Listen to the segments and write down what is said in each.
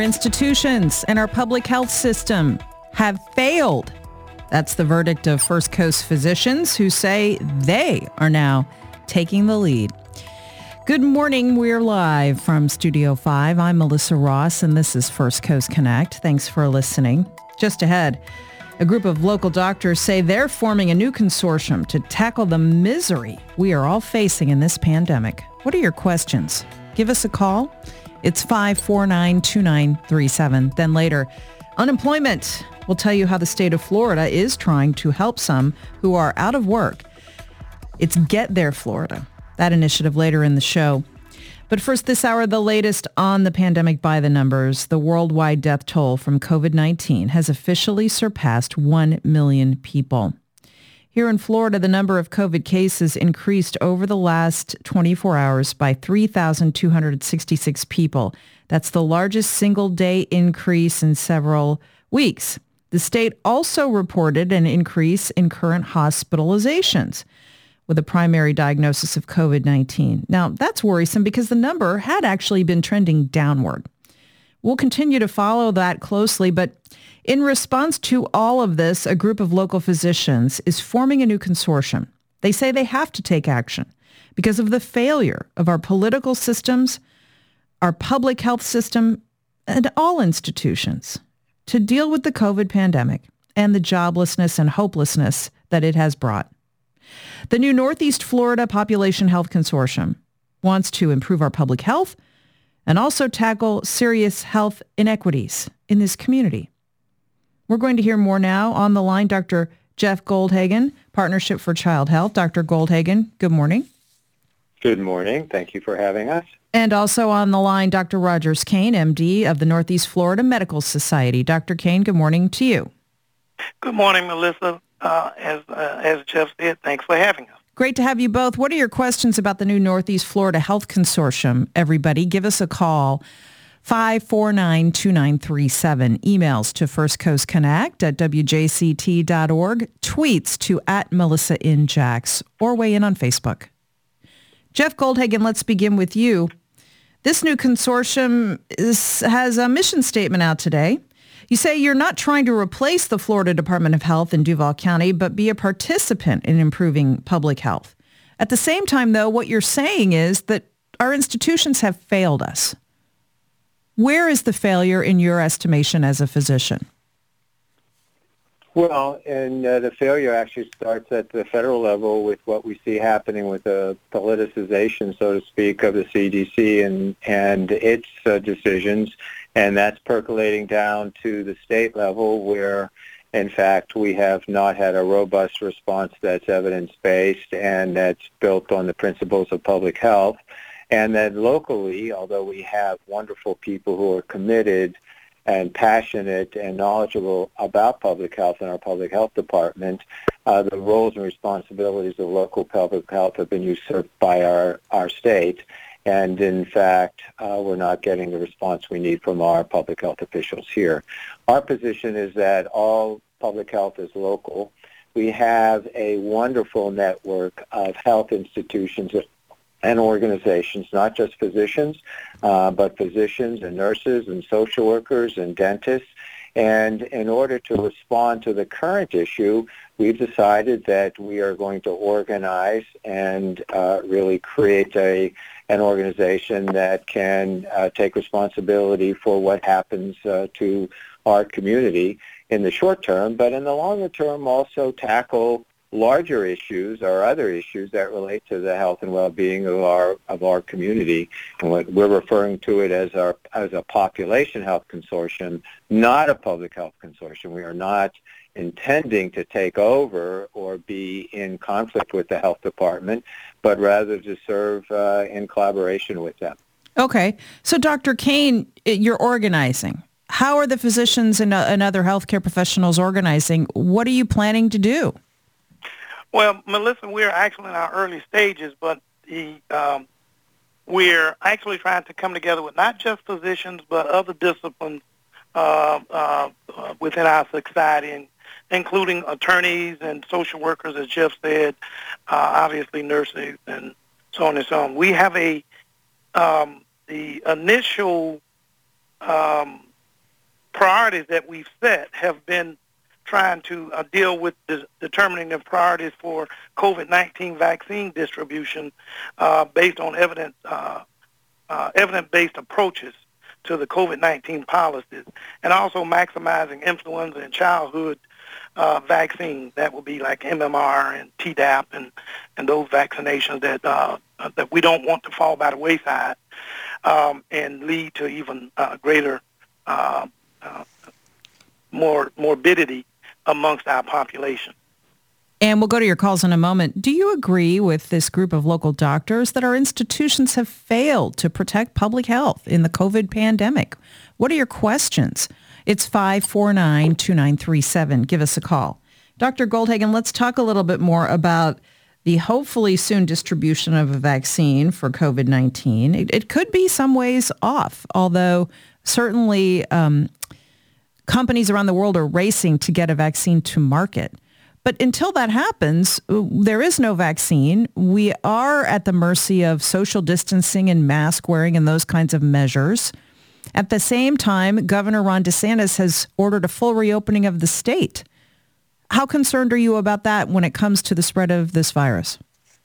institutions and our public health system have failed. That's the verdict of First Coast physicians who say they are now taking the lead. Good morning. We're live from Studio 5. I'm Melissa Ross, and this is First Coast Connect. Thanks for listening. Just ahead, a group of local doctors say they're forming a new consortium to tackle the misery we are all facing in this pandemic. What are your questions? Give us a call. It's 549-2937. Then later, unemployment. We'll tell you how the state of Florida is trying to help some who are out of work. It's Get There Florida. That initiative later in the show. But first this hour, the latest on the pandemic by the numbers. The worldwide death toll from COVID-19 has officially surpassed 1 million people. Here in Florida, the number of COVID cases increased over the last 24 hours by 3,266 people. That's the largest single-day increase in several weeks. The state also reported an increase in current hospitalizations with a primary diagnosis of COVID-19. Now, that's worrisome because the number had actually been trending downward. We'll continue to follow that closely, but in response to all of this, a group of local physicians is forming a new consortium. They say they have to take action because of the failure of our political systems, our public health system, and all institutions to deal with the COVID pandemic and the joblessness and hopelessness that it has brought. The new Northeast Florida Population Health Consortium wants to improve our public health and also tackle serious health inequities in this community. We're going to hear more now. On the line, Dr. Jeff Goldhagen, Partnership for Child Health. Dr. Goldhagen, good morning. Good morning. Thank you for having us. And also on the line, Dr. Rogers Kane, MD of the Northeast Florida Medical Society. Dr. Kane, good morning to you. Good morning, Melissa. As Jeff said, thanks for having us. Great to have you both. What are your questions about the new Northeast Florida Health Consortium, everybody? Give us a call, 549-2937. Emails to firstcoastconnect@wjct.org. Tweets to @MelissaInJax, or weigh in on Facebook. Jeff Goldhagen, let's begin with you. This new consortium has a mission statement out today. You say you're not trying to replace the Florida Department of Health in Duval County, but be a participant in improving public health. At the same time, though, what you're saying is that our institutions have failed us. Where is the failure in your estimation as a physician? Well, and the failure actually starts at the federal level with what we see happening with the politicization, so to speak, of the CDC and its decisions. And that's percolating down to the state level where, in fact, we have not had a robust response that's evidence-based and that's built on the principles of public health. And then locally, although we have wonderful people who are committed and passionate and knowledgeable about public health in our public health department, the roles and responsibilities of local public health have been usurped by our state. And in fact, we're not getting the response we need from our public health officials here. Our position is that all public health is local. We have a wonderful network of health institutions and organizations, not just physicians, but physicians and nurses and social workers and dentists. And in order to respond to the current issue, we've decided that we are going to organize and really create an organization that can take responsibility for what happens to our community in the short term, but in the longer term also tackle larger issues or other issues that relate to the health and well-being of our community. And what we're referring to it as a population health consortium, not a public health consortium. We are not intending to take over or be in conflict with the health department, but rather to serve in collaboration with them. Okay. So Dr. Kane, you're organizing. How are the physicians and other healthcare professionals organizing? What are you planning to do? Well, Melissa, we're actually in our early stages, but we're actually trying to come together with not just physicians, but other disciplines within our society, including attorneys and social workers, as Jeff said, obviously nurses and so on and so on. We have the initial priorities that we've set have been trying to deal with determining the priorities for COVID-19 vaccine distribution based on evidence-based approaches to the COVID-19 policies, and also maximizing influenza and childhood vaccines. That would be like MMR and Tdap and those vaccinations that we don't want to fall by the wayside and lead to even greater morbidity amongst our population. And we'll go to your calls in a moment. Do you agree with this group of local doctors that our institutions have failed to protect public health in the COVID pandemic? What are your questions? It's 549-2937. Give us a call. Dr. Goldhagen, let's talk a little bit more about the hopefully soon distribution of a vaccine for COVID-19. It could be some ways off, although certainly companies around the world are racing to get a vaccine to market. But until that happens, there is no vaccine. We are at the mercy of social distancing and mask wearing and those kinds of measures. At the same time, Governor Ron DeSantis has ordered a full reopening of the state. How concerned are you about that when it comes to the spread of this virus?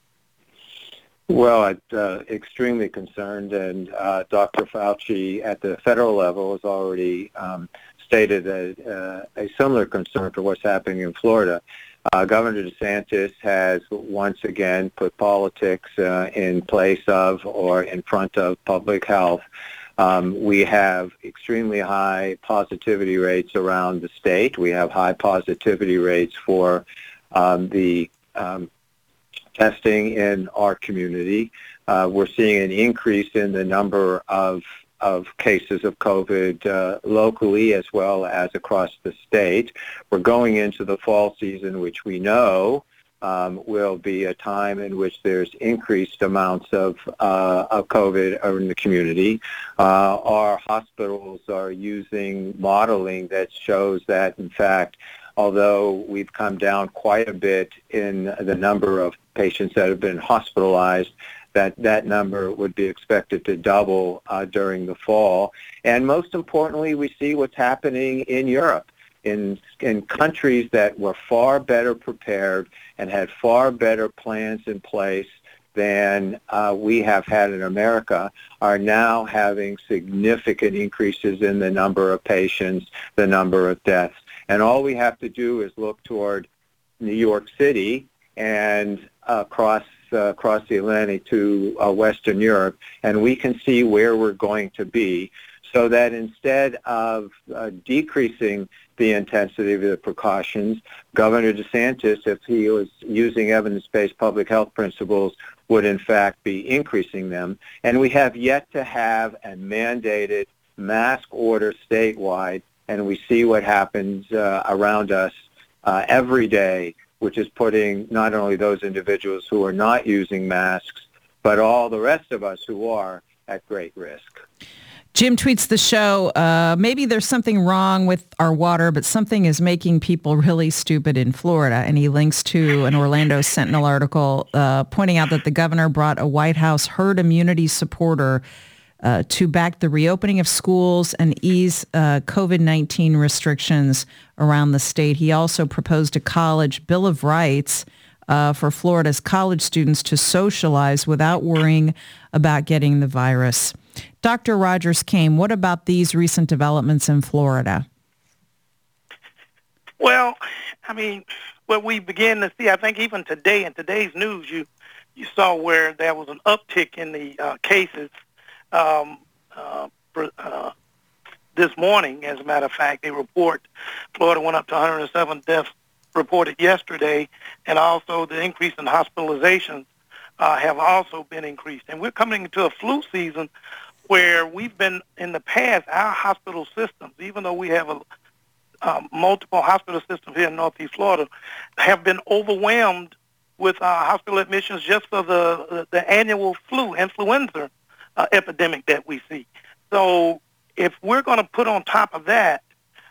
Well, I'm extremely concerned, and Dr. Fauci at the federal level has already stated a similar concern for what's happening in Florida. Governor DeSantis has once again put politics in place of or in front of public health. We have extremely high positivity rates around the state. We have high positivity rates for the testing in our community. We're seeing an increase in the number of cases of COVID locally as well as across the state. We're going into the fall season, which we know will be a time in which there's increased amounts of COVID in the community. Our hospitals are using modeling that shows that, in fact, although we've come down quite a bit in the number of patients that have been hospitalized, that number would be expected to double during the fall. And most importantly, we see what's happening in Europe, in countries that were far better prepared and had far better plans in place than we have had in America, are now having significant increases in the number of patients, the number of deaths. And all we have to do is look toward New York City and across the Atlantic to Western Europe, and we can see where we're going to be, so that instead of decreasing the intensity of the precautions, Governor DeSantis, if he was using evidence-based public health principles, would in fact be increasing them. And we have yet to have a mandated mask order statewide, and we see what happens around us every day, which is putting not only those individuals who are not using masks, but all the rest of us who are at great risk. Jim tweets the show, maybe there's something wrong with our water, but something is making people really stupid in Florida. And he links to an Orlando Sentinel article pointing out that the governor brought a White House herd immunity supporter to back the reopening of schools and ease COVID-19 restrictions around the state. He also proposed a college Bill of Rights for Florida's college students to socialize without worrying about getting the virus. Dr. Rogers Kane, what about these recent developments in Florida? Well, I mean, what we began to see, I think even today, in today's news, you saw where there was an uptick in the cases this morning. As a matter of fact, they report Florida went up to 107 deaths reported yesterday, and also the increase in hospitalizations have also been increased. And we're coming into a flu season where we've been, in the past, our hospital systems, even though we have multiple hospital systems here in Northeast Florida, have been overwhelmed with hospital admissions just for the annual influenza epidemic that we see. So if we're going to put on top of that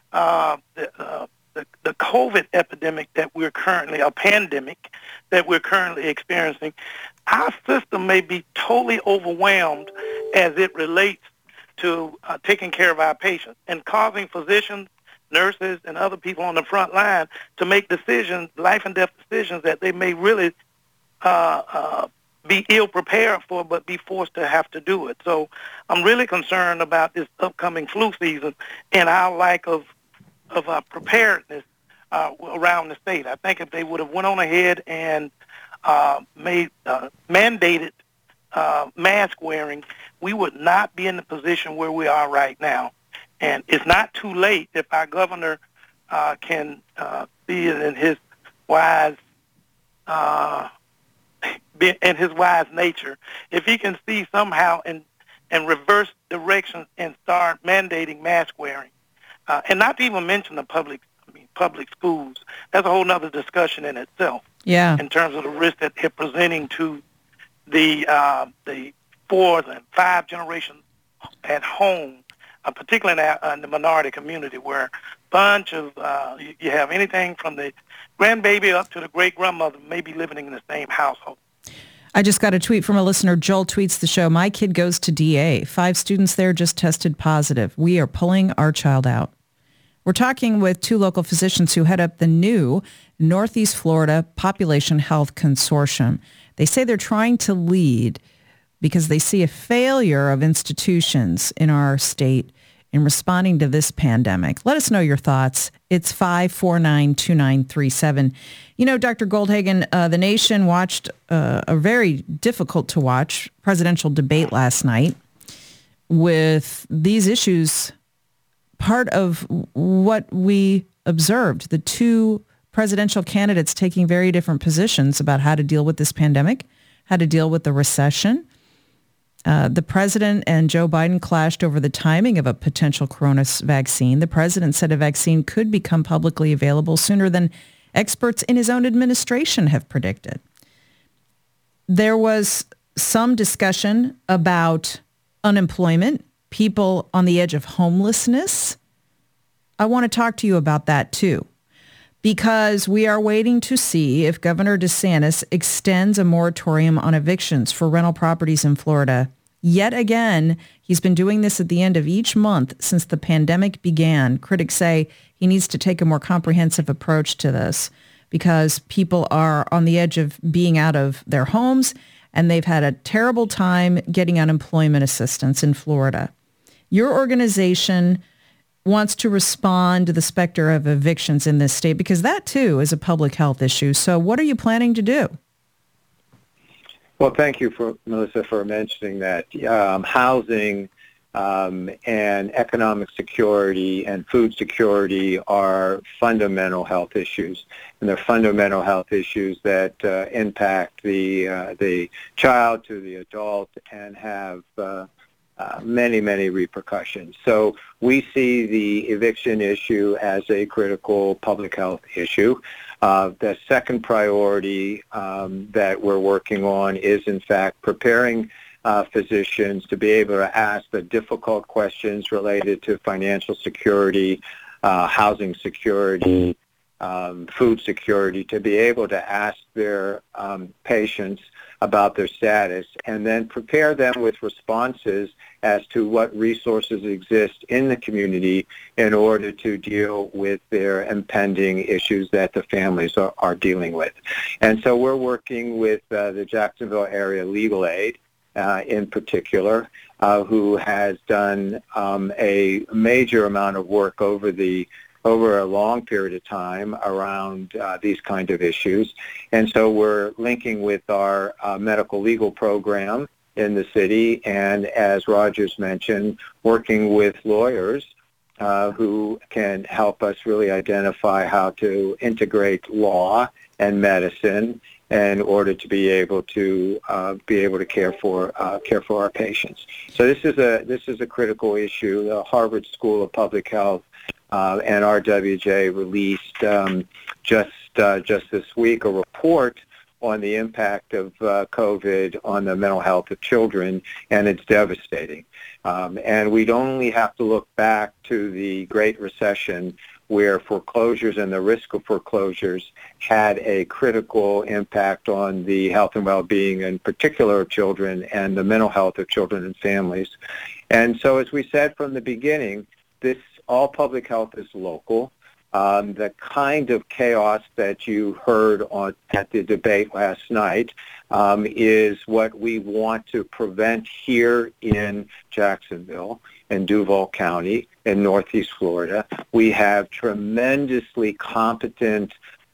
the COVID epidemic that we're currently, a pandemic that we're currently experiencing, our system may be totally overwhelmed as it relates to taking care of our patients and causing physicians, nurses, and other people on the front line to make decisions, life and death decisions that they may really be ill prepared for, but be forced to have to do it. So I'm really concerned about this upcoming flu season and our lack of preparedness around the state. I think if they would have went on ahead and mandated mask wearing, we would not be in the position where we are right now. And it's not too late if our governor can see it in his wise nature. If he can see somehow and reverse directions and start mandating mask wearing, and not to even mention the public schools. That's a whole other discussion in itself. Yeah. In terms of the risk that they're presenting to the fourth and five generations at home, particularly in the minority community, where a bunch of you have anything from the grandbaby up to the great-grandmother maybe living in the same household. I just got a tweet from a listener. Joel tweets the show, "My kid goes to DA. 5 students there just tested positive. We are pulling our child out." We're talking with 2 local physicians who head up the new Northeast Florida Population Health Consortium. They say they're trying to lead because they see a failure of institutions in our state in responding to this pandemic. Let us know your thoughts. It's 549-2937. You know, Dr. Goldhagen, the nation watched a very difficult to watch presidential debate last night with these issues part of what we observed. The 2 presidential candidates taking very different positions about how to deal with this pandemic, how to deal with the recession. The president and Joe Biden clashed over the timing of a potential corona vaccine. The president said a vaccine could become publicly available sooner than experts in his own administration have predicted. There was some discussion about unemployment, people on the edge of homelessness. I want to talk to you about that too, because we are waiting to see if Governor DeSantis extends a moratorium on evictions for rental properties in Florida. Yet again, he's been doing this at the end of each month since the pandemic began. Critics say he needs to take a more comprehensive approach to this because people are on the edge of being out of their homes and they've had a terrible time getting unemployment assistance in Florida. Your organization wants to respond to the specter of evictions in this state because that too is a public health issue. So what are you planning to do? Well, thank you, Melissa, for mentioning that. Housing and economic security and food security are fundamental health issues, and they're fundamental health issues that impact the child to the adult and have many, many repercussions. So we see the eviction issue as a critical public health issue. The second priority that we're working on is, in fact, preparing physicians to be able to ask the difficult questions related to financial security, housing security, food security, to be able to ask their patients about their status and then prepare them with responses as to what resources exist in the community in order to deal with their impending issues that the families are dealing with. And so we're working with the Jacksonville Area Legal Aid in particular, who has done a major amount of work over a long period of time around these kind of issues. And so we're linking with our medical legal program in the city and, as Rogers mentioned, working with lawyers who can help us really identify how to integrate law and medicine in order to be able to care for our patients. So this is a critical issue. The Harvard School of Public Health and RWJ released just this week a report on the impact of COVID on the mental health of children, and it's devastating. And we'd only have to look back to the Great Recession where foreclosures and the risk of foreclosures had a critical impact on the health and well-being, in particular of children, and the mental health of children and families. And so, as we said from the beginning, all public health is local. The kind of chaos that you heard at the debate last night is what we want to prevent here in Jacksonville and Duval County in Northeast Florida. We have tremendously competent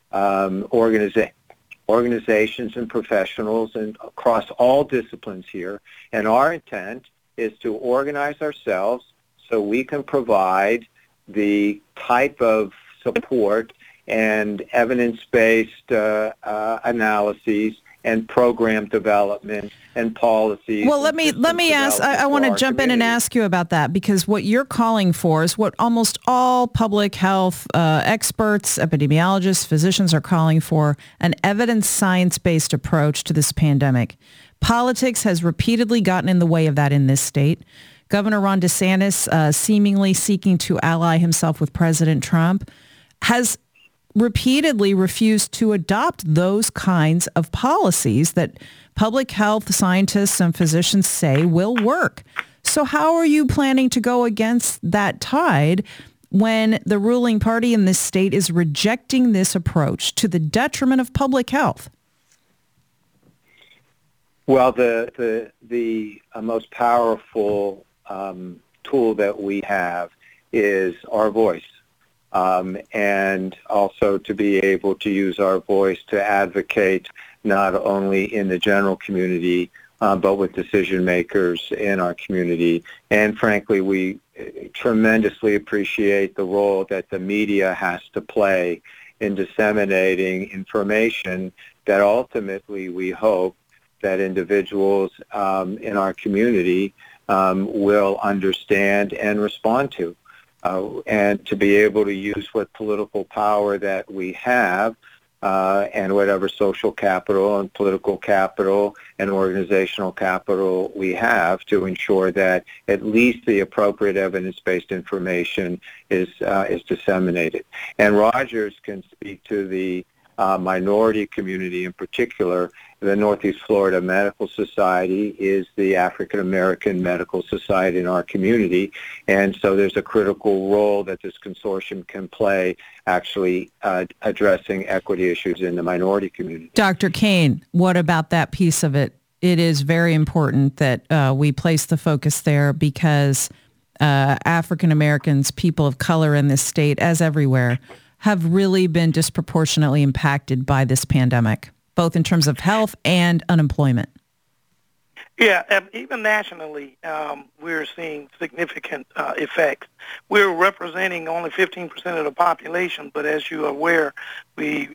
organizations and professionals and across all disciplines here. And our intent is to organize ourselves so we can provide the type of support and evidence-based analyses and program development and policies. Well, let me ask, I want to jump in and ask you about that, because what you're calling for is what almost all public health experts, epidemiologists, physicians are calling for: an evidence science-based approach to this pandemic. Politics has repeatedly gotten in the way of that in this state. Governor Ron DeSantis, seemingly seeking to ally himself with President Trump, has repeatedly refused to adopt those kinds of policies that public health scientists and physicians say will work. So how are you planning to go against that tide when the ruling party in this state is rejecting this approach to the detriment of public health? Well, the most powerful tool that we have is our voice. And also to be able to use our voice to advocate not only in the general community, but with decision makers in our community. And frankly, we tremendously appreciate the role that the media has to play in disseminating information that ultimately we hope that individuals in our community will understand and respond to. And to be able to use what political power that we have and whatever social capital and political capital and organizational capital we have to ensure that at least the appropriate evidence-based information is disseminated. And Rogers can speak to the minority community in particular. The Northeast Florida Medical Society is the African American medical society in our community, and so there's a critical role that this consortium can play actually addressing equity issues in the minority community. Dr. Kane, what about that piece of it? It is very important that we place the focus there, because African Americans, people of color in this state, as everywhere, have really been disproportionately impacted by this pandemic, both in terms of health and unemployment. Yeah, even nationally, we're seeing significant effects. We're representing only 15% of the population, but as you are aware, we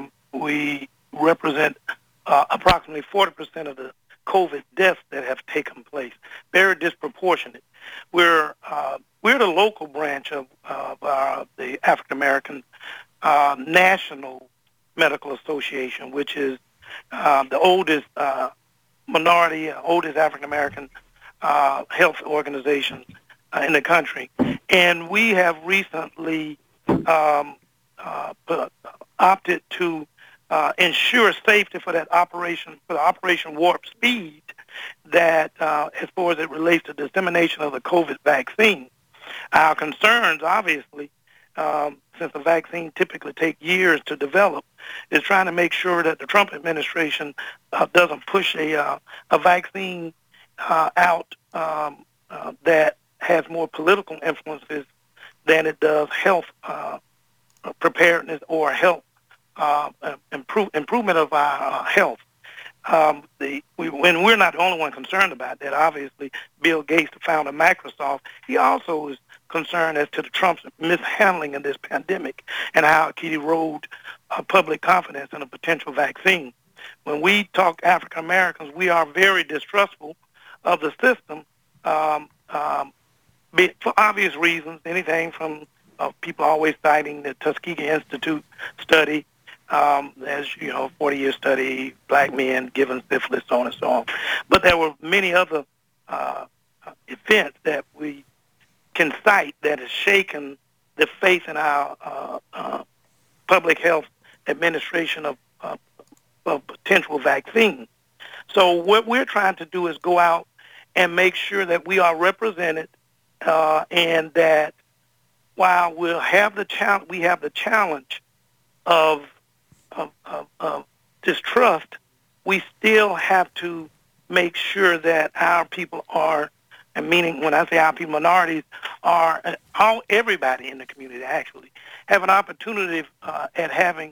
represent approximately 40% of the COVID deaths that have taken place. Very disproportionate. We're the local branch of the African American National Medical Association, which is the oldest oldest African American health organization in the country. And we have recently opted to ensure safety for that operation, for the Operation Warp Speed, that as far as it relates to dissemination of the COVID vaccine. Our concerns, obviously, since the vaccine typically takes years to develop, is trying to make sure that the Trump administration doesn't push a vaccine out that has more political influences than it does health preparedness or health improvement of our health. When we're not the only one concerned about that, obviously, Bill Gates, the founder of Microsoft, he also is concerned as to the Trump's mishandling of this pandemic and how it could erode public confidence in a potential vaccine. When we talk African Americans, we are very distrustful of the system for obvious reasons, anything from people always citing the Tuskegee Institute study, as you know, 40-year study, black men given syphilis, so on and so on. But there were many other events that we can cite that has shaken the faith in our public health administration of potential vaccine. So what we're trying to do is go out and make sure that we are represented, and that while we'll have the challenge of distrust, we still have to make sure that our people are, and meaning when I say our people, minorities are, everybody in the community actually have an opportunity at having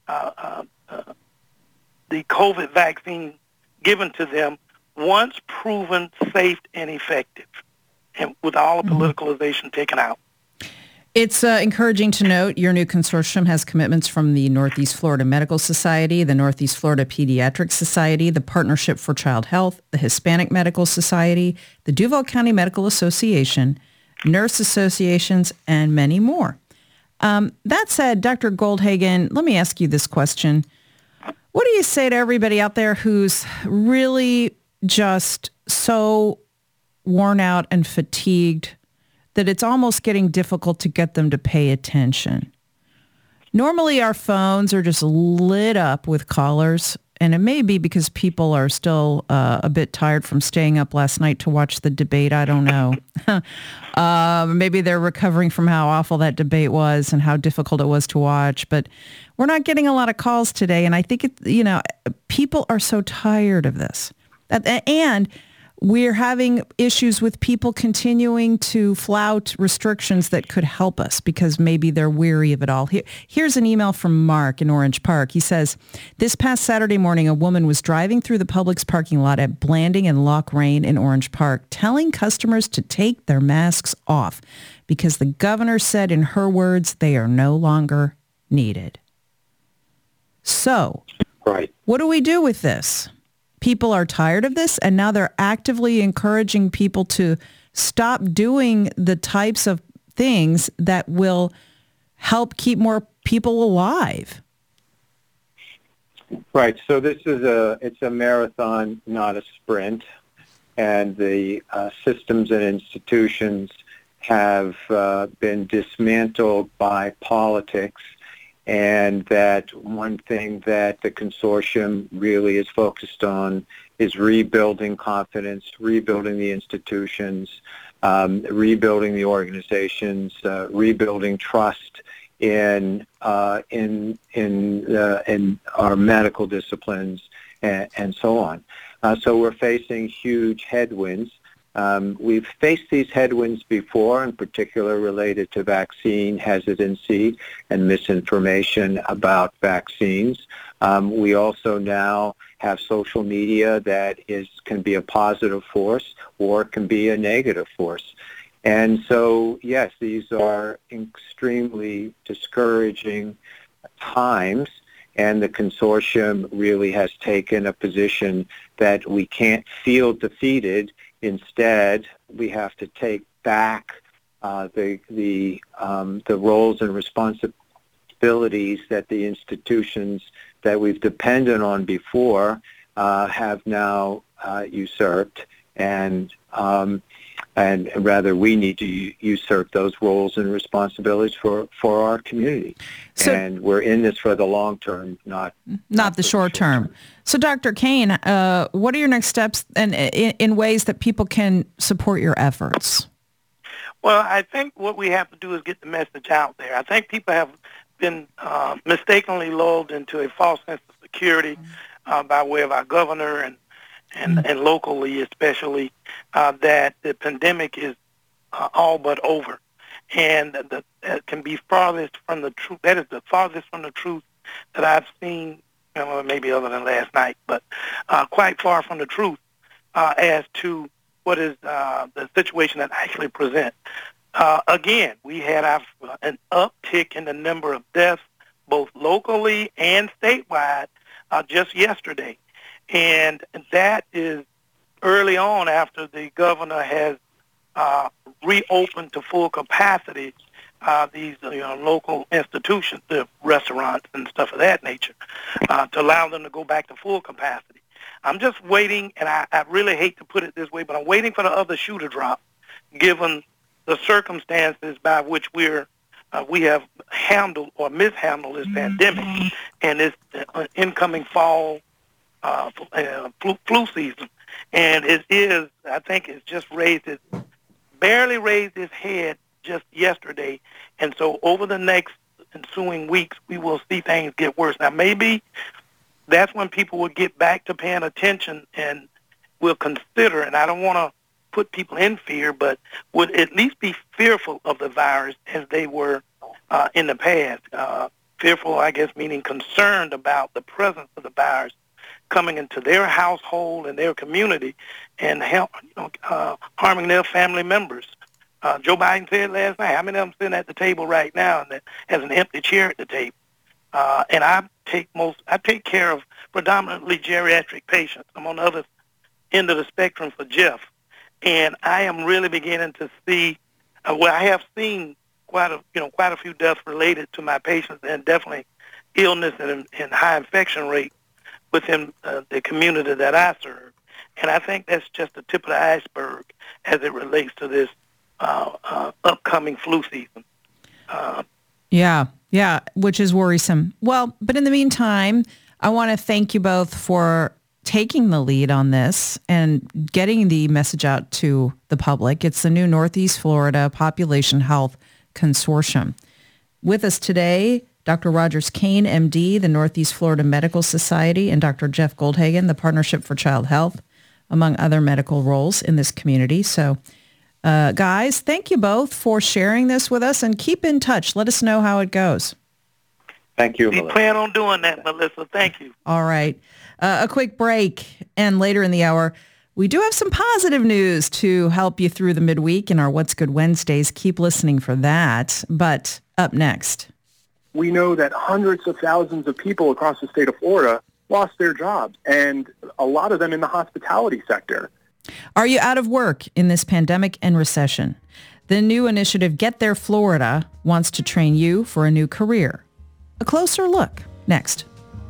the COVID vaccine given to them once proven safe and effective, and with all the politicalization taken out. It's encouraging to note your new consortium has commitments from the Northeast Florida Medical Society, the Northeast Florida Pediatric Society, the Partnership for Child Health, the Hispanic Medical Society, the Duval County Medical Association, nurse associations, and many more. That said, Dr. Goldhagen, let me ask you this question. What do you say to everybody out there who's really just so worn out and fatigued that it's almost getting difficult to get them to pay attention? Normally our phones are just lit up with callers, and it may be because people are still a bit tired from staying up last night to watch the debate. I don't know. Maybe they're recovering from how awful that debate was and how difficult it was to watch, but we're not getting a lot of calls today, and I think people are so tired of this. And we're having issues with people continuing to flout restrictions that could help us because maybe they're weary of it all. Here's an email from Mark in Orange Park. He says, this past Saturday morning, a woman was driving through the Publix parking lot at Blanding and Lochrain in Orange Park, telling customers to take their masks off because the governor said, in her words, they are no longer needed. So, right. What do we do with this? People are tired of this, and now they're actively encouraging people to stop doing the types of things that will help keep more people alive. Right. So this is it's a marathon, not a sprint, and the systems and institutions have been dismantled by politics. And that one thing that the consortium really is focused on is rebuilding confidence, rebuilding the institutions, rebuilding the organizations, rebuilding trust in our medical disciplines, and so on. So we're facing huge headwinds. We've faced these headwinds before, in particular related to vaccine hesitancy and misinformation about vaccines. We also now have social media that can be a positive force or can be a negative force. And so, yes, these are extremely discouraging times, and the consortium really has taken a position that we can't feel defeated. Instead, we have to take back the roles and responsibilities that the institutions that we've depended on before have now usurped, and rather we need to usurp those roles and responsibilities for our community. So, and we're in this for the long term, not the short term. So, Dr. Kane, what are your next steps and in ways that people can support your efforts? Well, I think what we have to do is get the message out there. I think people have been mistakenly lulled into a false sense of security by way of our governor and locally especially, that the pandemic is all but over. And that can be farthest from the truth. That is the farthest from the truth that I've seen, maybe other than last night, but quite far from the truth as to what is the situation that actually presents. Again, we had an uptick in the number of deaths, both locally and statewide, just yesterday. And that is early on after the governor has reopened to full capacity these local institutions, the restaurants and stuff of that nature, to allow them to go back to full capacity. I'm just waiting, and I really hate to put it this way, but I'm waiting for the other shoe to drop, given the circumstances by which we're we have handled or mishandled this pandemic and this incoming fall flu season. And it is, I think it's just barely raised its head just yesterday. And so over the next ensuing weeks, we will see things get worse. Now, maybe that's when people will get back to paying attention and will consider, and I don't want to put people in fear, but would at least be fearful of the virus as they were in the past. Fearful, I guess, meaning concerned about the presence of the virus coming into their household and their community and harming their family members. Joe Biden said last night, how many of them sitting at the table right now and has an empty chair at the table? And I take care of predominantly geriatric patients. I'm on the other end of the spectrum for Jeff. And I am really beginning to see, I have seen quite a few deaths related to my patients, and definitely illness and high infection rate within the community that I serve. And I think that's just the tip of the iceberg as it relates to this upcoming flu season. Yeah, which is worrisome. Well, but in the meantime, I want to thank you both for taking the lead on this and getting the message out to the public. It's the new Northeast Florida Population Health Consortium. With us today, Dr. Rogers Kane, MD, the Northeast Florida Medical Society, and Dr. Jeff Goldhagen, the Partnership for Child Health, among other medical roles in this community. So, guys, thank you both for sharing this with us, and keep in touch. Let us know how it goes. Thank you, We Melissa. plan on doing that, Melissa. Thank you. All right. A quick break, and later in the hour, we do have some positive news to help you through the midweek in our What's Good Wednesdays. Keep listening for that. But up next. We know that hundreds of thousands of people across the state of Florida lost their jobs, and a lot of them in the hospitality sector. Are you out of work in this pandemic and recession? The new initiative, Get There Florida, wants to train you for a new career. A closer look next.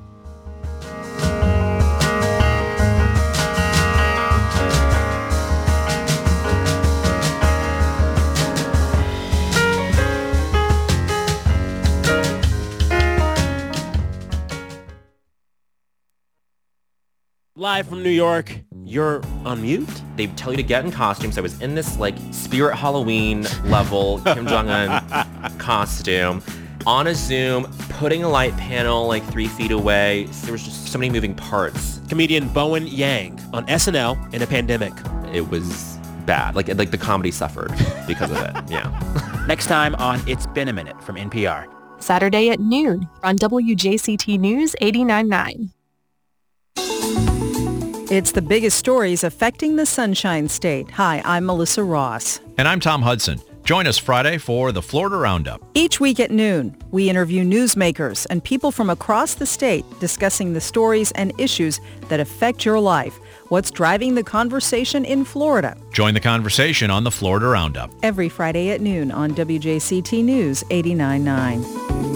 Live from New York, you're on mute? They tell you to get in costume. So I was in this like Spirit Halloween level Kim Jong-un costume on a Zoom, putting a light panel like 3 feet away. So there was just so many moving parts. Comedian Bowen Yang on SNL in a pandemic. It was bad. Like the comedy suffered because of it. Yeah. Next time on It's Been a Minute from NPR. Saturday at noon on WJCT News 89.9. It's the biggest stories affecting the Sunshine State. Hi, I'm Melissa Ross. And I'm Tom Hudson. Join us Friday for the Florida Roundup. Each week at noon, we interview newsmakers and people from across the state discussing the stories and issues that affect your life. What's driving the conversation in Florida? Join the conversation on the Florida Roundup. Every Friday at noon on WJCT News 89.9.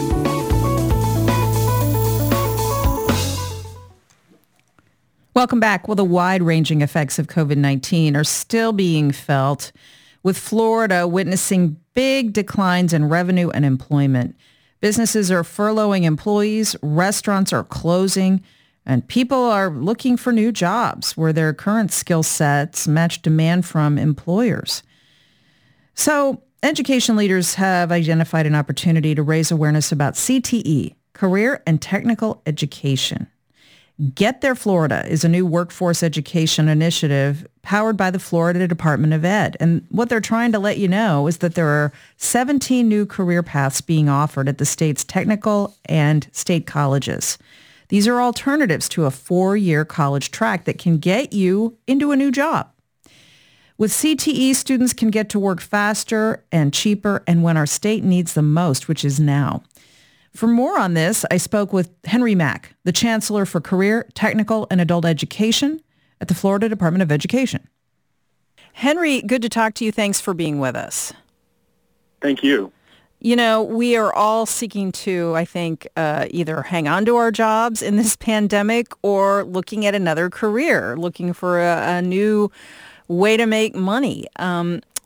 Welcome back. Well, the wide-ranging effects of COVID-19 are still being felt, with Florida witnessing big declines in revenue and employment. Businesses are furloughing employees, restaurants are closing, and people are looking for new jobs where their current skill sets match demand from employers. So, education leaders have identified an opportunity to raise awareness about CTE, Career and Technical Education. Get There Florida is a new workforce education initiative powered by the Florida Department of Ed. And what they're trying to let you know is that there are 17 new career paths being offered at the state's technical and state colleges. These are alternatives to a 4-year college track that can get you into a new job. With CTE, students can get to work faster and cheaper and when our state needs them most, which is now. For more on this, I spoke with Henry Mack, the Chancellor for Career, Technical, and Adult Education at the Florida Department of Education. Henry, good to talk to you. Thanks for being with us. Thank you. You know, we are all seeking to, I think, either hang on to our jobs in this pandemic or looking at another career, looking for a new way to make money.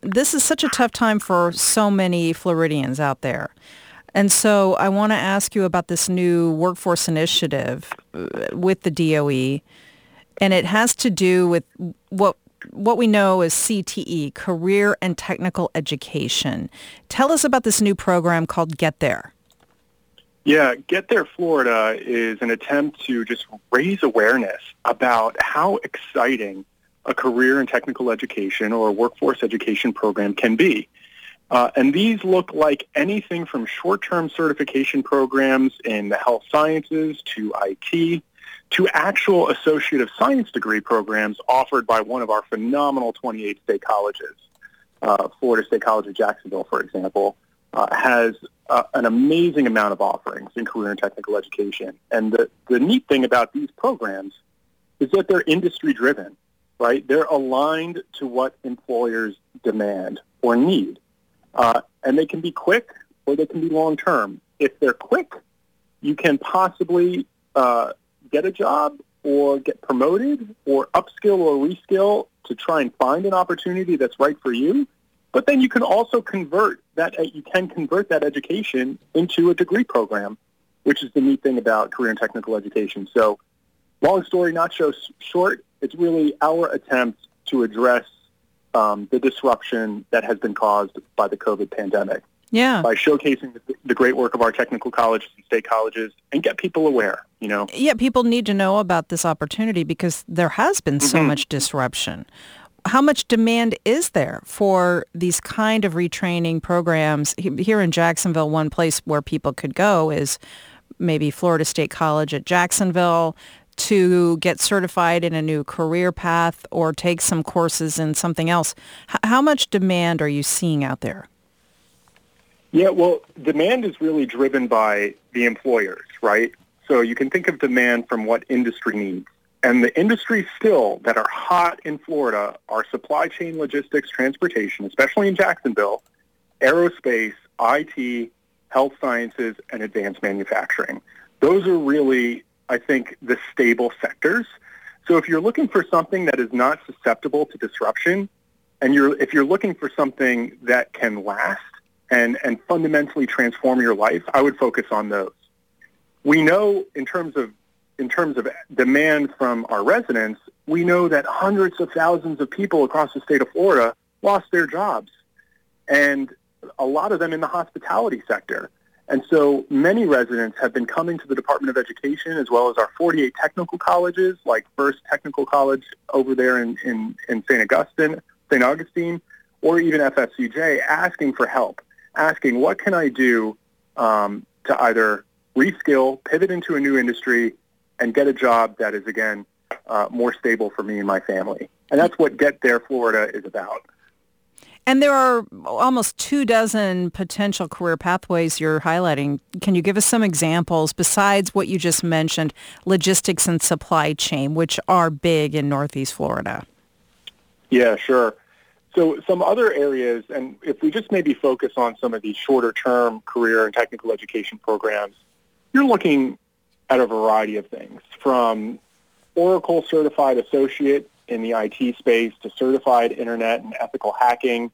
this is such a tough time for so many Floridians out there. And so I want to ask you about this new workforce initiative with the DOE, and it has to do with what we know as CTE, Career and Technical Education. Tell us about this new program called Get There. Yeah, Get There Florida is an attempt to just raise awareness about how exciting a career and technical education or a workforce education program can be. And these look like anything from short-term certification programs in the health sciences to IT to actual Associate of Science degree programs offered by one of our phenomenal 28 state colleges. Florida State College of Jacksonville, for example, has an amazing amount of offerings in career and technical education. And the neat thing about these programs is that they're industry-driven, right? They're aligned to what employers demand or need. And they can be quick or they can be long-term. If they're quick, you can possibly get a job or get promoted or upskill or reskill to try and find an opportunity that's right for you. But then you can also convert that education into a degree program, which is the neat thing about career and technical education. So long story not so short, it's really our attempt to address the disruption that has been caused by the COVID pandemic. Yeah. By showcasing the great work of our technical colleges and state colleges and get people aware, you know. Yeah, people need to know about this opportunity because there has been so much disruption. How much demand is there for these kind of retraining programs? Here in Jacksonville, one place where people could go is maybe Florida State College at Jacksonville to get certified in a new career path or take some courses in something else. How much demand are you seeing out there? Yeah, well, demand is really driven by the employers, right? So you can think of demand from what industry needs. And the industries still that are hot in Florida are supply chain logistics, transportation, especially in Jacksonville, aerospace, IT, health sciences, and advanced manufacturing. Those are really, I think, the stable sectors. So if you're looking for something that is not susceptible to disruption, and if you're looking for something that can last and fundamentally transform your life, I would focus on those. We know in terms of demand from our residents, we know that hundreds of thousands of people across the state of Florida lost their jobs, and a lot of them in the hospitality sector. And so many residents have been coming to the Department of Education as well as our 48 technical colleges, like First Technical College over there in St. Augustine, or even FSCJ, asking for help, asking what can I do to either reskill, pivot into a new industry, and get a job that is, again, more stable for me and my family. And that's what Get There Florida is about. And there are almost 24 potential career pathways you're highlighting. Can you give us some examples besides what you just mentioned, logistics and supply chain, which are big in Northeast Florida? Yeah, sure. So some other areas, and if we just maybe focus on some of these shorter-term career and technical education programs, you're looking at a variety of things, from Oracle Certified Associate in the IT space to Certified Internet and Ethical Hacking,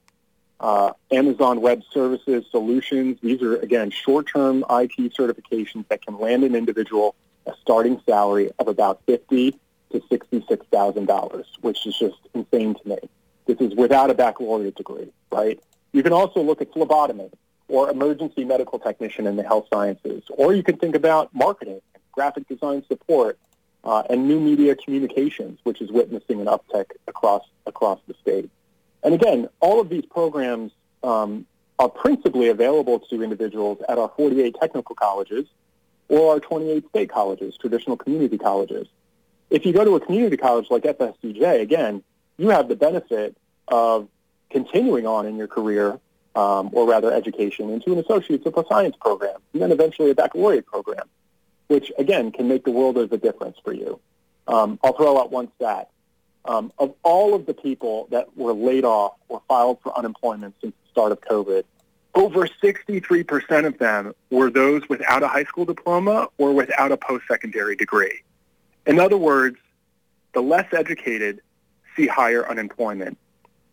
Amazon Web Services Solutions. These are, again, short-term IT certifications that can land an individual a starting salary of about $50,000 to $66,000, which is just insane to me. This is without a baccalaureate degree, right? You can also look at phlebotomy or emergency medical technician in the health sciences, or you can think about marketing, graphic design support, and new media communications, which is witnessing an uptick across the state. And again, all of these programs are principally available to individuals at our 48 technical colleges or our 28 state colleges, traditional community colleges. If you go to a community college like FSCJ, again, you have the benefit of continuing on in your career, or rather education, into an Associate's of Science program, and then eventually a baccalaureate program, which, again, can make the world of a difference for you. I'll throw out one stat. Of all of the people that were laid off or filed for unemployment since the start of COVID, over 63% of them were those without a high school diploma or without a post-secondary degree. In other words, the less educated see higher unemployment.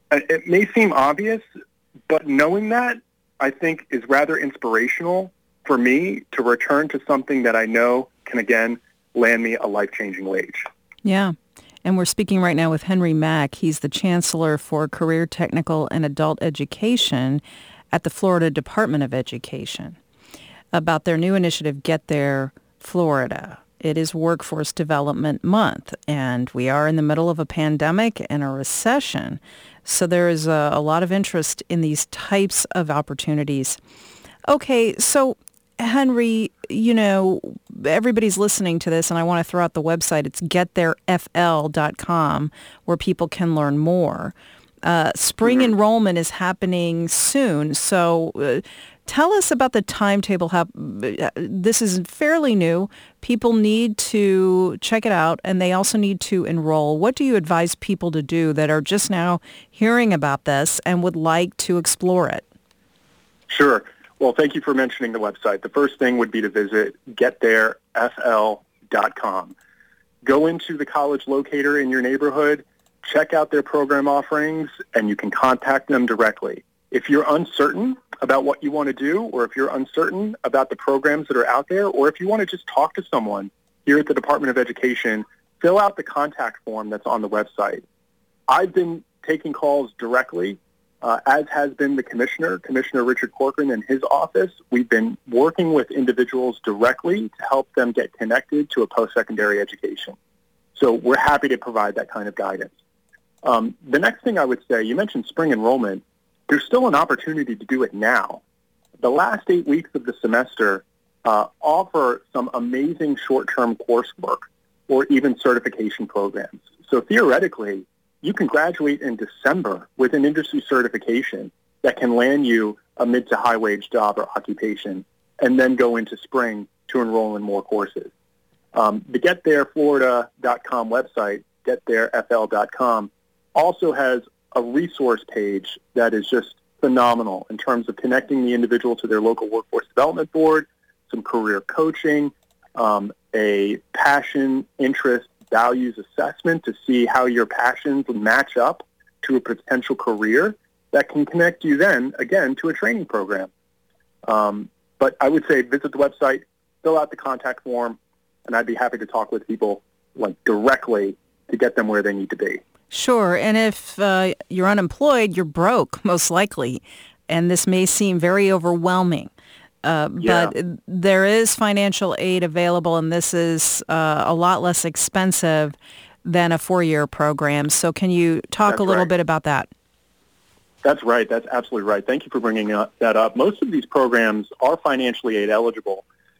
It may seem obvious, but knowing that, I think, is rather inspirational for me to return to something that I know can, again, land me a life-changing wage. Yeah. And we're speaking right now with Henry Mack. He's the Chancellor for Career, Technical, and Adult Education at the Florida Department of Education about their new initiative, Get There Florida. It is Workforce Development Month, and we are in the middle of a pandemic and a recession. So there is a lot of interest in these types of opportunities. Okay, so Henry, everybody's listening to this, and I want to throw out the website. It's gettherefl.com, where people can learn more. Spring enrollment is happening soon, so tell us about the timetable. How this is fairly new. People need to check it out, and they also need to enroll. What do you advise people to do that are just now hearing about this and would like to explore it? Sure. Well, thank you for mentioning the website. The first thing would be to visit gettherefl.com. Go into the college locator in your neighborhood, check out their program offerings, and you can contact them directly. If you're uncertain about what you want to do, or if you're uncertain about the programs that are out there, or if you want to just talk to someone here at the Department of Education, fill out the contact form that's on the website. I've been taking calls directly, as has been the Commissioner Richard Corcoran and his office. We've been working with individuals directly to help them get connected to a post-secondary education. So we're happy to provide that kind of guidance. The next thing I would say, you mentioned spring enrollment. There's still an opportunity to do it now. The last 8 weeks of the semester offer some amazing short-term coursework or even certification programs. So theoretically, you can graduate in December with an industry certification that can land you a mid to high wage job or occupation, and then go into spring to enroll in more courses. The getthereflorida.com website, gettherefl.com, also has a resource page that is just phenomenal in terms of connecting the individual to their local workforce development board, some career coaching, a passion, interest, values assessment to see how your passions match up to a potential career that can connect you then, again, to a training program. But I would say visit the website, fill out the contact form, and I'd be happy to talk with people directly to get them where they need to be. Sure. And if you're unemployed, you're broke, most likely. And this may seem very overwhelming. But there is financial aid available, and this is a lot less expensive than a 4-year program. So can you talk a little bit about that? That's right. That's absolutely right. Thank you for bringing that up. Most of these programs are financially aid eligible.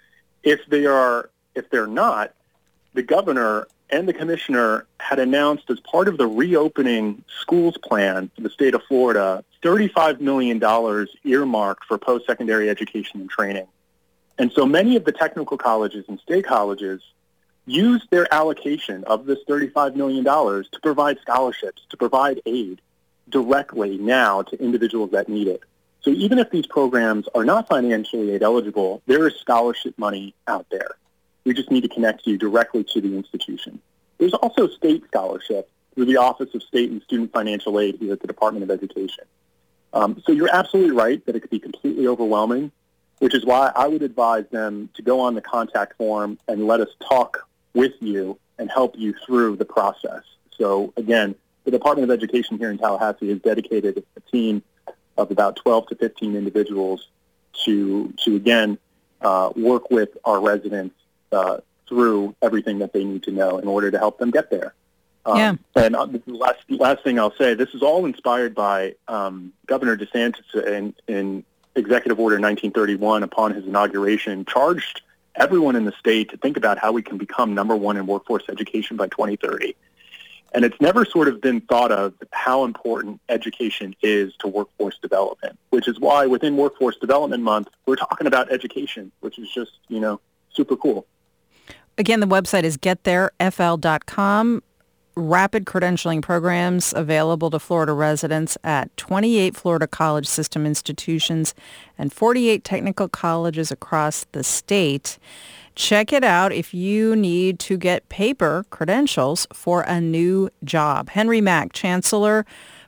If they're not, the governor and the commissioner had announced as part of the reopening schools plan for the state of Florida, $35 million earmarked for post-secondary education and training. And so many of the technical colleges and state colleges used their allocation of this $35 million to provide scholarships, to provide aid directly now to individuals that need it. So even if these programs are not financially aid eligible, there is scholarship money out there. We just need to connect you directly to the institution. There's also state scholarship through the Office of State and Student Financial Aid here at the Department of Education. So you're absolutely right that it could be completely overwhelming, which is why I would advise them to go on the contact form and let us talk with you and help you through the process. So again, the Department of Education here in Tallahassee has dedicated a team of about 12 to 15 individuals to again, work with our residents through everything that they need to know in order to help them get there. And the last thing I'll say, this is all inspired by Governor DeSantis in Executive Order 1931 upon his inauguration, charged everyone in the state to think about how we can become number one in workforce education by 2030. And it's never sort of been thought of how important education is to workforce development, which is why within Workforce Development Month, we're talking about education, which is just, super cool. Again, the website is gettherefl.com. Rapid credentialing programs available to Florida residents at 28 Florida College System institutions and 48 technical colleges across the state. Check it out if you need to get paper credentials for a new job. Henry Mack, Chancellor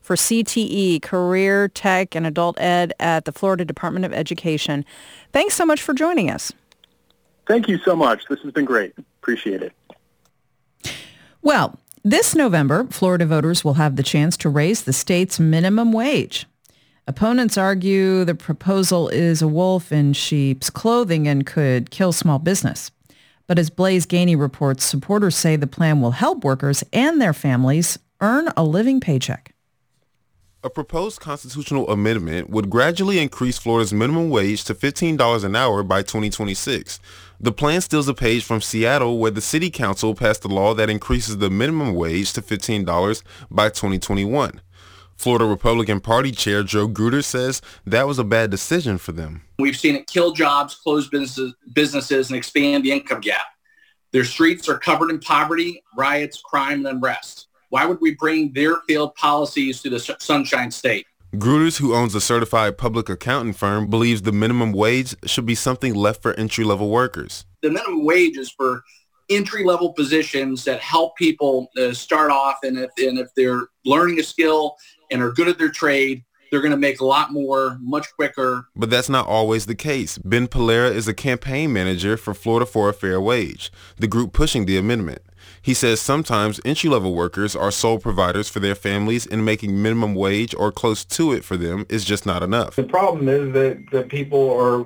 for CTE, Career Tech and Adult Ed at the Florida Department of Education. Thanks so much for joining us. Thank you so much. This has been great. Appreciate it. Well, this November, Florida voters will have the chance to raise the state's minimum wage. Opponents argue the proposal is a wolf in sheep's clothing and could kill small business. But as Blaise Gainey reports, supporters say the plan will help workers and their families earn a living paycheck. A proposed constitutional amendment would gradually increase Florida's minimum wage to $15 an hour by 2026. The plan steals a page from Seattle, where the city council passed a law that increases the minimum wage to $15 by 2021. Florida Republican Party Chair Joe Gruder says that was a bad decision for them. We've seen it kill jobs, close businesses, and expand the income gap. Their streets are covered in poverty, riots, crime, and unrest. Why would we bring their failed policies to the Sunshine State? Gruders, who owns a certified public accounting firm, believes the minimum wage should be something left for entry-level workers. The minimum wage is for entry-level positions that help people start off, and if they're learning a skill and are good at their trade, they're going to make a lot more, much quicker. But that's not always the case. Ben Polera is a campaign manager for Florida for a Fair Wage, the group pushing the amendment. He says sometimes entry-level workers are sole providers for their families, and making minimum wage or close to it for them is just not enough. The problem is that people are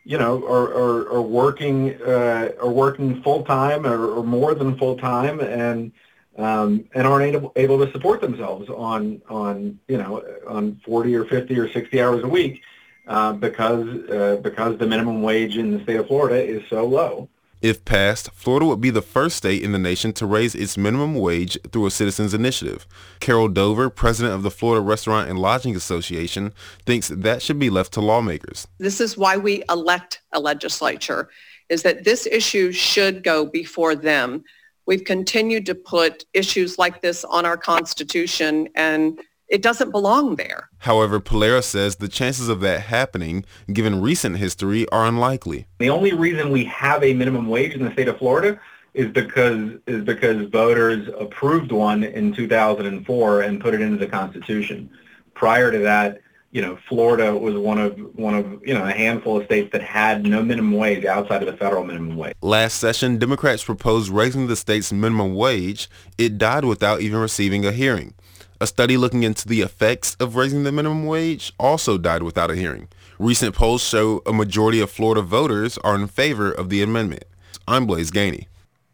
working full-time or more than full-time and aren't able to support themselves on 40 or 50 or 60 hours a week because the minimum wage in the state of Florida is so low. If passed, Florida would be the first state in the nation to raise its minimum wage through a citizens initiative. Carol Dover, president of the Florida Restaurant and Lodging Association, thinks that should be left to lawmakers. This is why we elect a legislature, is that this issue should go before them. We've continued to put issues like this on our Constitution, and it doesn't belong there. However, Polera says the chances of that happening, given recent history, are unlikely. The only reason we have a minimum wage in the state of Florida is because voters approved one in 2004 and put it into the Constitution. Prior to that, Florida was one of a handful of states that had no minimum wage outside of the federal minimum wage. Last session, Democrats proposed raising the state's minimum wage. It died without even receiving a hearing. A study looking into the effects of raising the minimum wage also died without a hearing. Recent polls show a majority of Florida voters are in favor of the amendment. I'm Blaise Gainey.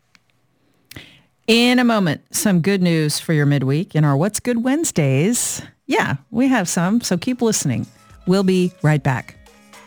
In a moment, some good news for your midweek in our What's Good Wednesdays. Yeah, we have some, so keep listening. We'll be right back.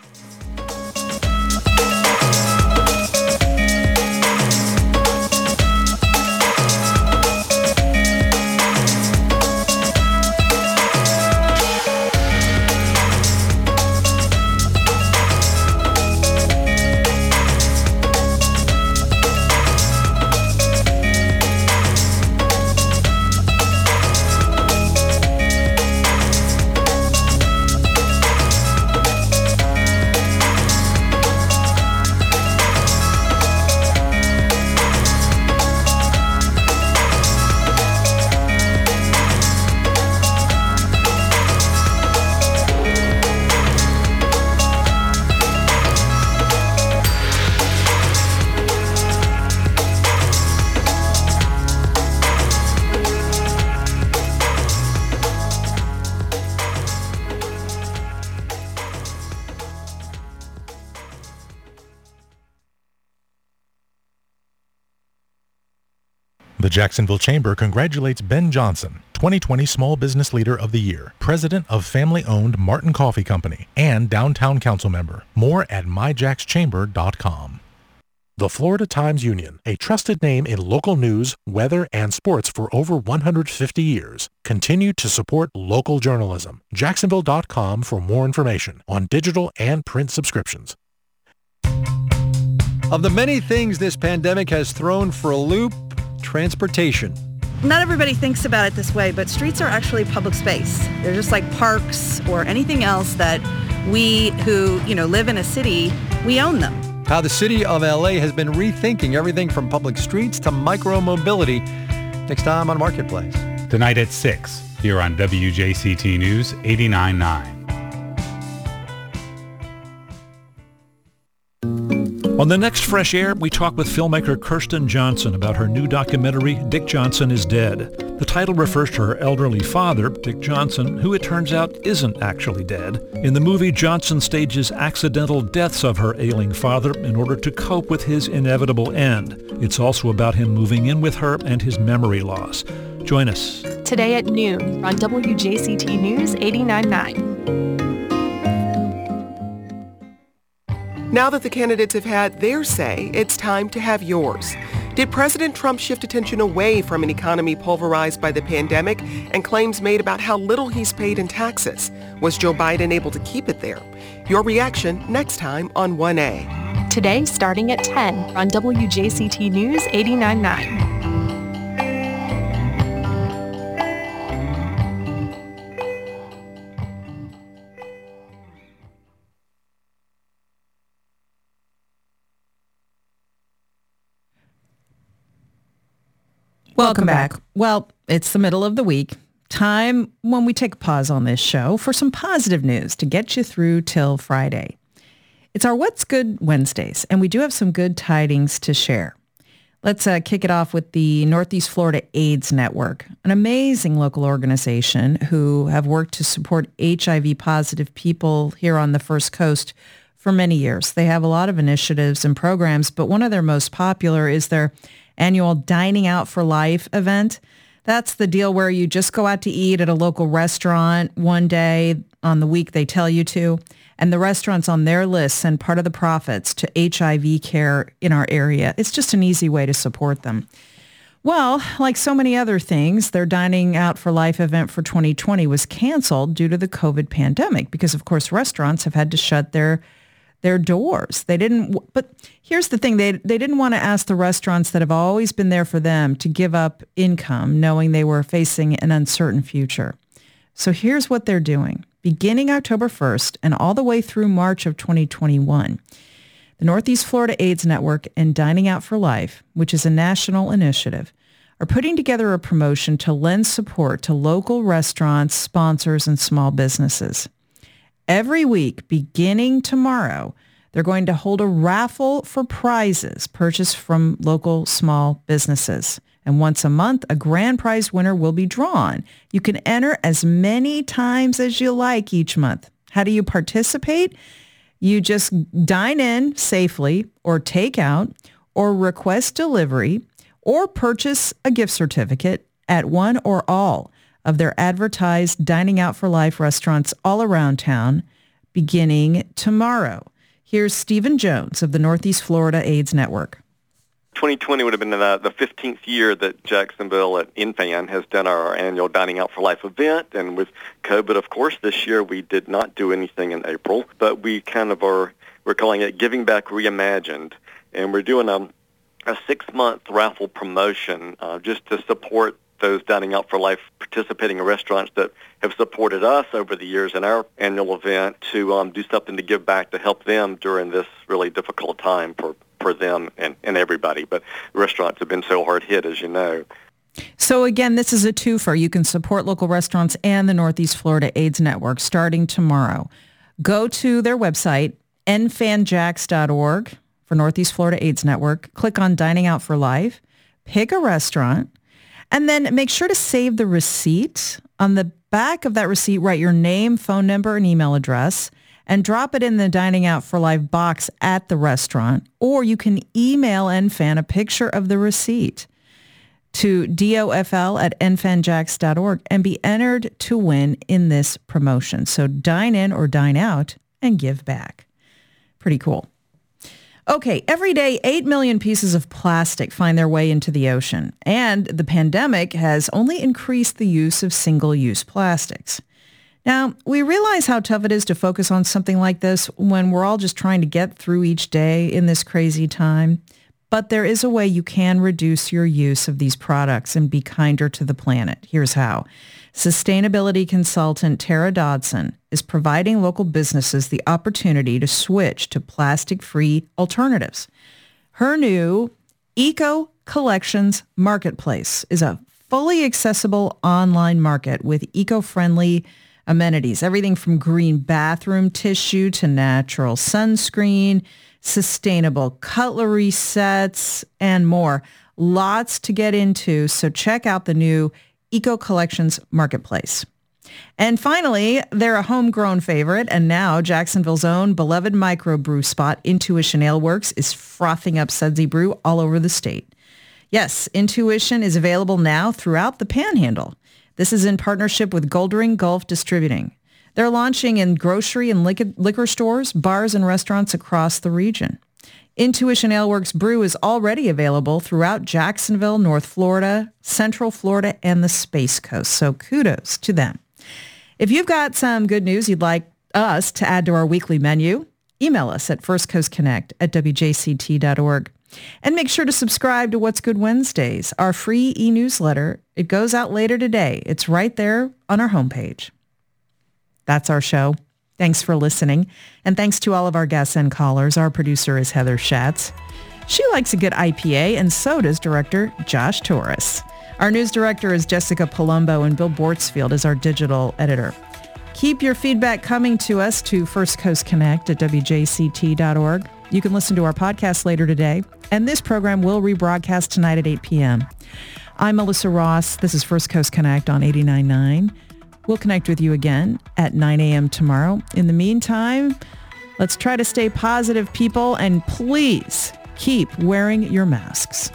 The Jacksonville Chamber congratulates Ben Johnson, 2020 Small Business Leader of the Year, president of family-owned Martin Coffee Company, and downtown council member. More at myjackschamber.com. The Florida Times-Union, a trusted name in local news, weather, and sports for over 150 years, continue to support local journalism. Jacksonville.com for more information on digital and print subscriptions. Of the many things this pandemic has thrown for a loop, transportation. Not everybody thinks about it this way, but streets are actually public space. They're just like parks or anything else that we who, live in a city, we own them. How the city of LA has been rethinking everything from public streets to micro-mobility. Next time on Marketplace. Tonight at 6. here on WJCT News 89.9. On the next Fresh Air, we talk with filmmaker Kirsten Johnson about her new documentary, Dick Johnson is Dead. The title refers to her elderly father, Dick Johnson, who it turns out isn't actually dead. In the movie, Johnson stages accidental deaths of her ailing father in order to cope with his inevitable end. It's also about him moving in with her and his memory loss. Join us today at noon on WJCT News 89.9. Now that the candidates have had their say, it's time to have yours. Did President Trump shift attention away from an economy pulverized by the pandemic and claims made about how little he's paid in taxes? Was Joe Biden able to keep it there? Your reaction next time on 1A. Today, starting at 10 on WJCT News 89.9. Welcome back. Well, it's the middle of the week. Time when we take a pause on this show for some positive news to get you through till Friday. It's our What's Good Wednesdays, and we do have some good tidings to share. Let's kick it off with the Northeast Florida AIDS Network, an amazing local organization who have worked to support HIV-positive people here on the First Coast for many years. They have a lot of initiatives and programs, but one of their most popular is their annual Dining Out for Life event. That's the deal where you just go out to eat at a local restaurant one day on the week they tell you to, and the restaurants on their list send part of the profits to HIV care in our area. It's just an easy way to support them. Well, like so many other things, their Dining Out for Life event for 2020 was canceled due to the COVID pandemic because, of course, restaurants have had to shut their doors. They didn't, but here's the thing, they didn't want to ask the restaurants that have always been there for them to give up income, knowing they were facing an uncertain future. So here's what they're doing. Beginning October 1st and all the way through March of 2021, the Northeast Florida AIDS Network and Dining Out for Life, which is a national initiative, are putting together a promotion to lend support to local restaurants, sponsors, and small businesses. Every week, beginning tomorrow, they're going to hold a raffle for prizes purchased from local small businesses. And once a month, a grand prize winner will be drawn. You can enter as many times as you like each month. How do you participate? You just dine in safely or take out or request delivery or purchase a gift certificate at one or all of their advertised Dining Out for Life restaurants all around town beginning tomorrow. Here's Stephen Jones of the Northeast Florida AIDS Network. 2020 would have been the 15th year that Jacksonville at InFan has done our annual Dining Out for Life event. And with COVID, of course, this year we did not do anything in April, but we kind of we're calling it Giving Back Reimagined. And we're doing a 6-month raffle promotion just to support those Dining Out for Life participating restaurants that have supported us over the years in our annual event to do something to give back to help them during this really difficult time for them and everybody. But restaurants have been so hard hit, as you know. So again, this is a twofer. You can support local restaurants and the Northeast Florida AIDS Network starting tomorrow. Go to their website, nfanjax.org for Northeast Florida AIDS Network. Click on Dining Out for Life. Pick a restaurant. And then make sure to save the receipt. On the back of that receipt, write your name, phone number, and email address, and drop it in the Dining Out for Life box at the restaurant. Or you can email NFAN a picture of the receipt to dofl@nfanjax.org and be entered to win in this promotion. So dine in or dine out and give back. Pretty cool. Okay, every day, 8 million pieces of plastic find their way into the ocean, and the pandemic has only increased the use of single-use plastics. Now, we realize how tough it is to focus on something like this when we're all just trying to get through each day in this crazy time, but there is a way you can reduce your use of these products and be kinder to the planet. Here's how. Sustainability consultant Tara Dodson is providing local businesses the opportunity to switch to plastic-free alternatives. Her new Eco Collections Marketplace is a fully accessible online market with eco-friendly amenities, everything from green bathroom tissue to natural sunscreen, sustainable cutlery sets, and more. Lots to get into, so check out the new Eco Collections Marketplace. And finally, they're a homegrown favorite, and now Jacksonville's own beloved microbrew spot, Intuition Ale Works, is frothing up sudsy brew all over the state. Yes, Intuition is available now throughout the Panhandle. This is in partnership with Goldring Gulf Distributing. They're launching in grocery and liquor stores, bars, and restaurants across the region. Intuition Ale Works brew is already available throughout Jacksonville, North Florida, Central Florida, and the Space Coast, so kudos to them. If you've got some good news you'd like us to add to our weekly menu, email us at firstcoastconnect@wjct.org. And make sure to subscribe to What's Good Wednesdays, our free e-newsletter. It goes out later today. It's right there on our homepage. That's our show. Thanks for listening. And thanks to all of our guests and callers. Our producer is Heather Schatz. She likes a good IPA, and so does director Josh Torres. Our news director is Jessica Palumbo, and Bill Bortsfield is our digital editor. Keep your feedback coming to us to First Coast Connect at WJCT.org. You can listen to our podcast later today, and this program will rebroadcast tonight at 8 p.m. I'm Melissa Ross. This is First Coast Connect on 89.9. We'll connect with you again at 9 a.m. tomorrow. In the meantime, let's try to stay positive, people, and please keep wearing your masks.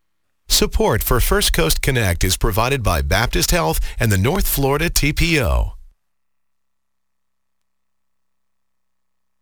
Support for First Coast Connect is provided by Baptist Health and the North Florida TPO.